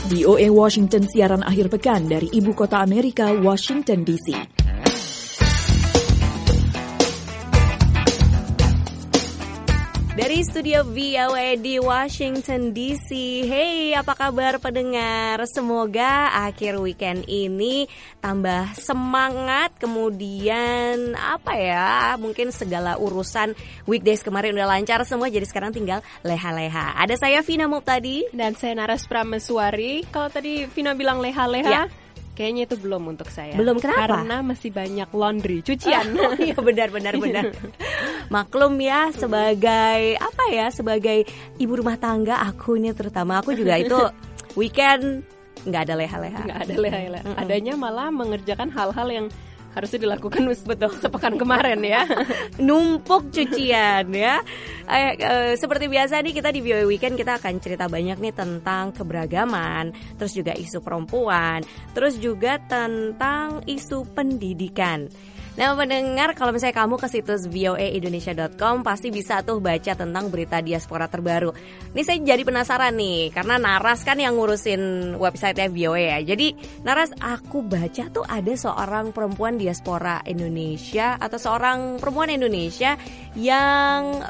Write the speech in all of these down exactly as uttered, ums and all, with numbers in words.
V O A Washington siaran akhir pekan dari ibu kota Amerika, Washington D C. Dari studio V O A di Washington D C. Hey, apa kabar pendengar? Semoga akhir weekend ini tambah semangat. Kemudian apa ya, mungkin segala urusan weekdays kemarin udah lancar semua. Jadi sekarang tinggal leha-leha. Ada saya Vina Muptadi. Dan saya Naras Prameswari. Kalau tadi Vina bilang leha-leha ya. Kayaknya itu belum untuk saya. Belum, kenapa? Karena masih banyak laundry, cucian. Oh, iya benar benar benar. Maklum ya, sebagai apa ya, sebagai ibu rumah tangga, aku ini terutama aku juga itu weekend nggak ada leha-leha. Nggak ada leha-leha. Mm-mm. Adanya malah mengerjakan hal-hal yang harusnya dilakukan betul sepekan kemarin ya. Numpuk cucian ya. Eh, eh, seperti biasa nih kita di V O A Weekend kita akan cerita banyak nih tentang keberagaman, terus juga isu perempuan, terus juga tentang isu pendidikan. Nah pendengar, kalau misalnya kamu ke situs v o a indonesia dot com pasti bisa tuh baca tentang berita diaspora terbaru. Ini saya jadi penasaran nih, karena Naras kan yang ngurusin website-nya V O A ya. Jadi Naras, aku baca tuh ada seorang perempuan diaspora Indonesia atau seorang perempuan Indonesia yang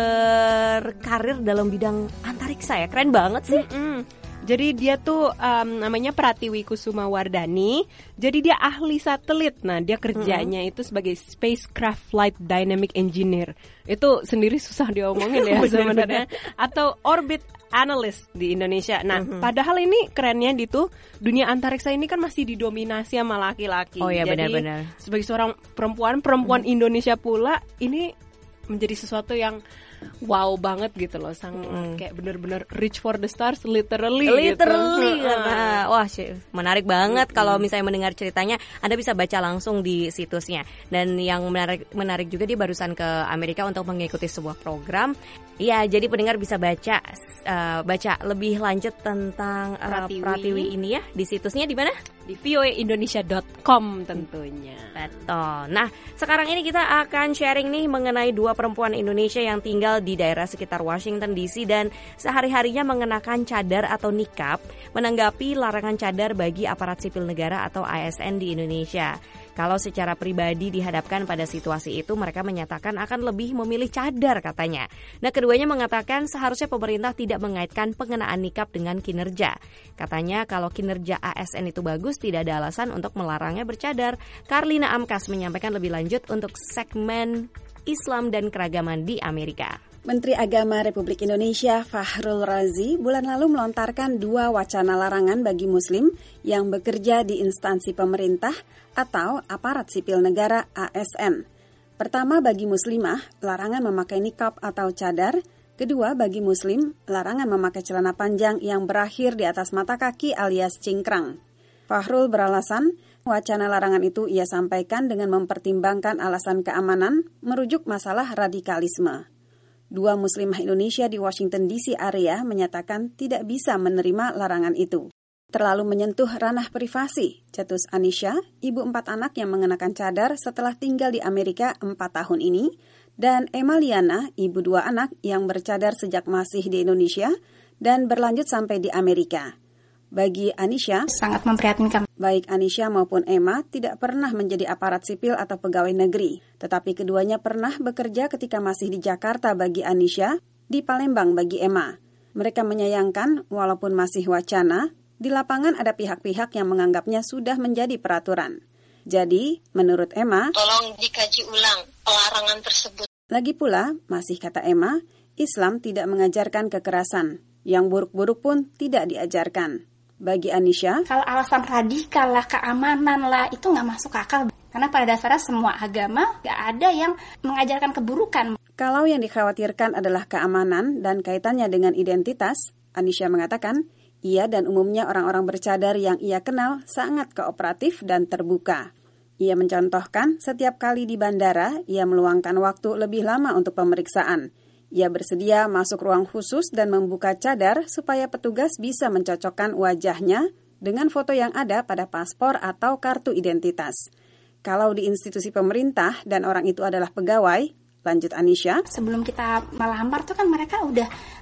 berkarir dalam bidang antariksa ya. Keren banget sih. Mm-mm. Jadi dia tuh um, namanya Pratiwi Kusuma Wardani. Jadi dia ahli satelit. Nah dia kerjanya mm-hmm. itu sebagai Spacecraft Flight Dynamic Engineer. Itu sendiri susah diomongin ya sebenarnya. Atau Orbit Analyst di Indonesia. Nah mm-hmm. padahal ini kerennya di tuh dunia antariksa ini kan masih didominasi sama laki-laki. Oh ya Jadi benar-benar. sebagai seorang perempuan, perempuan mm-hmm. Indonesia pula ini menjadi sesuatu yang wow banget gitu loh, sang mm. kayak bener-bener reach for the stars literally literally gitu. Karena wah menarik banget. mm. Kalau misalnya mendengar ceritanya, Anda bisa baca langsung di situsnya. Dan yang menarik menarik juga, dia barusan ke Amerika untuk mengikuti sebuah program. Iya, jadi pendengar bisa baca uh, baca lebih lanjut tentang uh, Pratiwi. Pratiwi ini ya di situsnya di mana? Di v o a indonesia dot com tentunya. Betul. Nah, sekarang ini kita akan sharing nih mengenai dua perempuan Indonesia yang tinggal di daerah sekitar Washington D C dan sehari-harinya mengenakan cadar atau nikab menanggapi larangan cadar bagi aparat sipil negara atau A S N di Indonesia. Kalau secara pribadi dihadapkan pada situasi itu, mereka menyatakan akan lebih memilih cadar katanya. Nah, keduanya mengatakan seharusnya pemerintah tidak mengaitkan pengenaan nikab dengan kinerja. Katanya kalau kinerja A S N itu bagus, tidak ada alasan untuk melarangnya bercadar. Karlina Amkas menyampaikan lebih lanjut untuk segmen Islam dan Keragaman di Amerika. Menteri Agama Republik Indonesia Fahrul Razi bulan lalu melontarkan dua wacana larangan bagi Muslim yang bekerja di instansi pemerintah atau aparat sipil negara A S N. Pertama, bagi Muslimah, larangan memakai nikab atau cadar. Kedua, bagi Muslim, larangan memakai celana panjang yang berakhir di atas mata kaki alias cingkrang. Fahrul beralasan, wacana larangan itu ia sampaikan dengan mempertimbangkan alasan keamanan merujuk masalah radikalisme. Dua Muslimah Indonesia di Washington D C area menyatakan tidak bisa menerima larangan itu. Terlalu menyentuh ranah privasi, cetus Anisha, ibu empat anak yang mengenakan cadar setelah tinggal di Amerika empat tahun ini, dan Emaliana, ibu dua anak yang bercadar sejak masih di Indonesia dan berlanjut sampai di Amerika. Bagi Anisha, sangat memprihatinkan. Baik Anisha maupun Emma tidak pernah menjadi aparat sipil atau pegawai negeri, tetapi keduanya pernah bekerja ketika masih di Jakarta bagi Anisha, di Palembang bagi Emma. Mereka menyayangkan, walaupun masih wacana, di lapangan ada pihak-pihak yang menganggapnya sudah menjadi peraturan. Jadi, menurut Emma, tolong dikaji ulang pelarangan tersebut. Lagi pula, masih kata Emma, Islam tidak mengajarkan kekerasan. Yang buruk-buruk pun tidak diajarkan. Bagi Anisha, kalau alasan radikal lah, keamanan lah, itu nggak masuk akal. Karena pada dasarnya semua agama nggak ada yang mengajarkan keburukan. Kalau yang dikhawatirkan adalah keamanan dan kaitannya dengan identitas, Anisha mengatakan, ia dan umumnya orang-orang bercadar yang ia kenal sangat kooperatif dan terbuka. Ia mencontohkan setiap kali di bandara, ia meluangkan waktu lebih lama untuk pemeriksaan. Ia bersedia masuk ruang khusus dan membuka cadar supaya petugas bisa mencocokkan wajahnya dengan foto yang ada pada paspor atau kartu identitas. Kalau di institusi pemerintah dan orang itu adalah pegawai, lanjut Anisha, sebelum kita melamar tuh kan mereka udah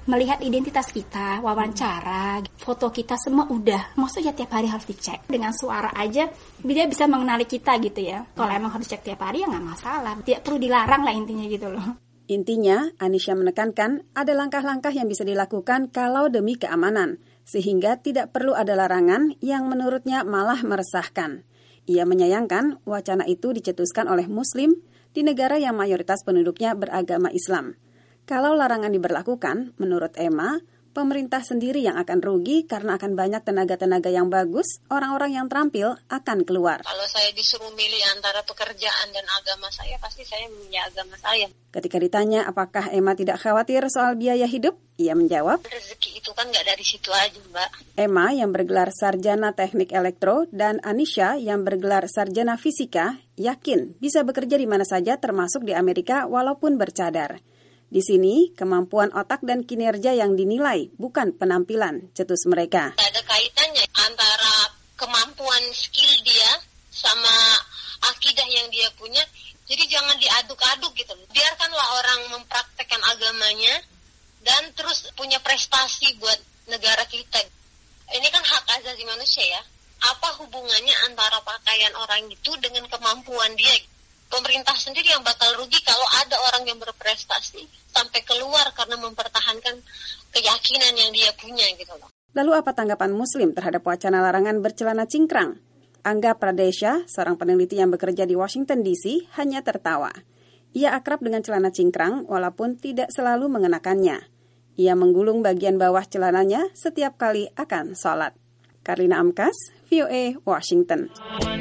melihat identitas kita, wawancara, foto kita semua udah. Maksudnya tiap hari harus dicek. Dengan suara aja dia bisa mengenali kita gitu ya. Kalau emang harus cek tiap hari ya nggak masalah. Tidak perlu dilarang lah intinya gitu loh. Intinya, Anisha menekankan ada langkah-langkah yang bisa dilakukan kalau demi keamanan, sehingga tidak perlu ada larangan yang menurutnya malah meresahkan. Ia menyayangkan wacana itu dicetuskan oleh Muslim di negara yang mayoritas penduduknya beragama Islam. Kalau larangan diberlakukan, menurut Emma, pemerintah sendiri yang akan rugi karena akan banyak tenaga-tenaga yang bagus, orang-orang yang terampil akan keluar. Kalau saya disuruh milih antara pekerjaan dan agama saya, pasti saya memilih agama saya. Ketika ditanya apakah Emma tidak khawatir soal biaya hidup, ia menjawab, rezeki itu kan nggak dari situ aja, Mbak. Emma yang bergelar sarjana teknik elektro dan Anisha yang bergelar sarjana fisika yakin bisa bekerja di mana saja termasuk di Amerika walaupun bercadar. Di sini, kemampuan otak dan kinerja yang dinilai, bukan penampilan, cetus mereka. Ada kaitannya antara kemampuan skill dia sama akidah yang dia punya. Jadi jangan diaduk-aduk gitu. Biarkanlah orang mempraktekkan agamanya dan terus punya prestasi buat negara kita. Ini kan hak asasi manusia ya. Apa hubungannya antara pakaian orang itu dengan kemampuan dia? Pemerintah sendiri yang bakal rugi kalau ada orang yang berprestasi sampai keluar karena mempertahankan keyakinan yang dia punya gitu loh. Lalu apa tanggapan Muslim terhadap wacana larangan bercelana cingkrang? Angga Pradesha, seorang peneliti yang bekerja di Washington D C, hanya tertawa. Ia akrab dengan celana cingkrang walaupun tidak selalu mengenakannya. Ia menggulung bagian bawah celananya setiap kali akan sholat. Karlina Amkas, V O A, Washington.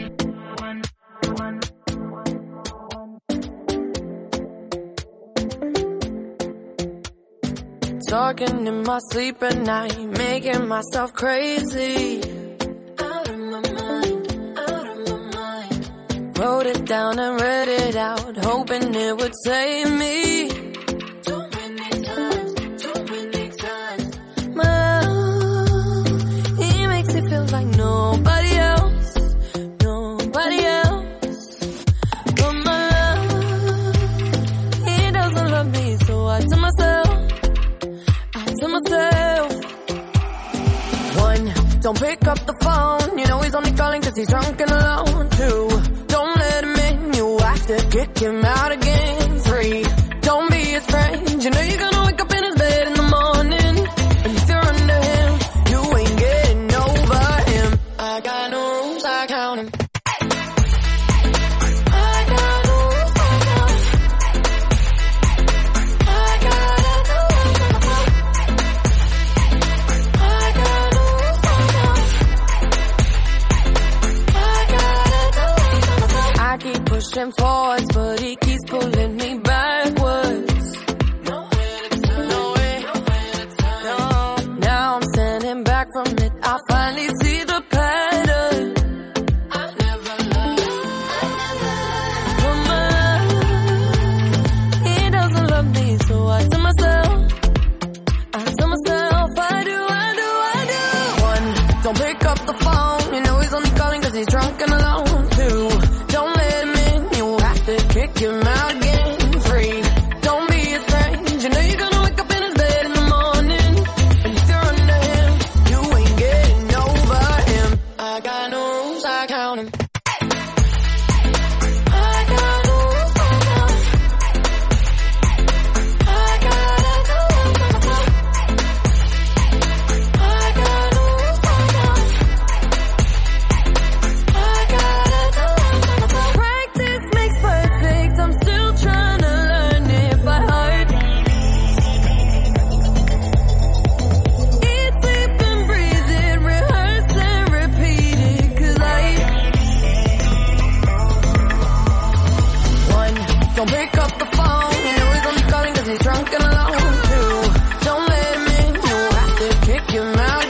Talking in my sleep at night, making myself crazy. Out of my mind, out of my mind. Wrote it down and read it out, hoping it would save me. Too many times, too many times. My love, he makes it feel like nobody else, nobody else. But my love, he doesn't love me, so I tell myself. Myself. One, don't pick up the phone. You know he's only calling cause he's drunk and alone. Two, don't let him in. You have to kick him out again. Three, don't be his friend. You know you're gonna wake up in his bed in the morning. And if you're under him, you ain't getting over him. I got no rules, I count him. Pushing forwards, but he keeps pulling me backwards. Nowhere to turn, nowhere, nowhere to turn. No, now I'm standing back from it. I finally see the pattern. I never loved, I never loved. My love, he doesn't love me, so I tell myself, I tell myself, I do, I do, I do. One, don't pick up the phone. You know he's only calling cause he's drunk and alone. Two, don't let him in. Kick him out again. Three, don't be his friend. You know you're gonna wake up in his bed in the morning. And if you're under him, you ain't getting over him. I got no rules, I count him. I got no rules, I count him. I gotta do it myself. I got no rules, I count him. I gotta do it myself. Practice makes perfect. I'm still trying to learn it by heart. Eat, sleep and breathe it, rehearse and repeat it. Cause I One, don't pick up the phone. You know he's only calling cause he's drunk and alone. Two, don't let him in. You have to kick him out.